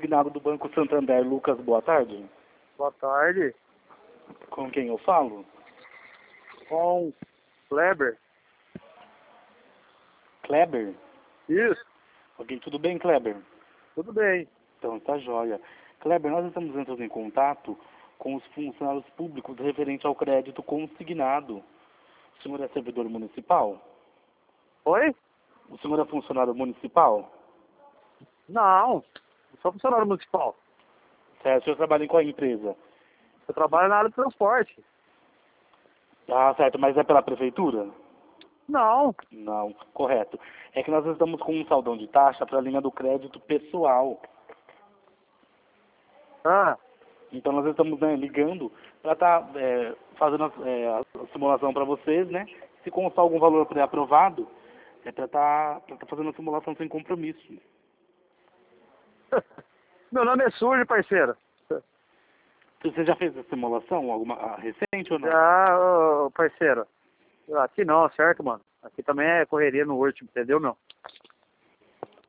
consignado do Banco Santander. Lucas, boa tarde. Boa tarde. Com quem eu falo? Com Kleber. Kleber? Isso, Ok, tudo bem, Kleber? tudo bem. Então, tá joia. Kleber, nós estamos entrando em contato com os funcionários públicos referente ao crédito consignado. O senhor é servidor municipal? Oi? O senhor é funcionário municipal? Não, eu sou funcionário municipal. Certo, o senhor trabalha em qual empresa? Eu trabalho na área de transporte. Ah, certo, mas é pela prefeitura? Não. Não, correto. É que nós estamos com um saldão de taxa para a linha do crédito pessoal. Ah, Então nós estamos, né, ligando para estar fazendo a simulação para vocês, né? Se constar algum valor pré-aprovado, é para estar fazendo a simulação sem compromisso. meu nome é Surge, parceiro. Você já fez a simulação, alguma recente ou não? Já, ô, parceiro. Aqui não, certo, mano? Aqui também é correria no último, entendeu, meu?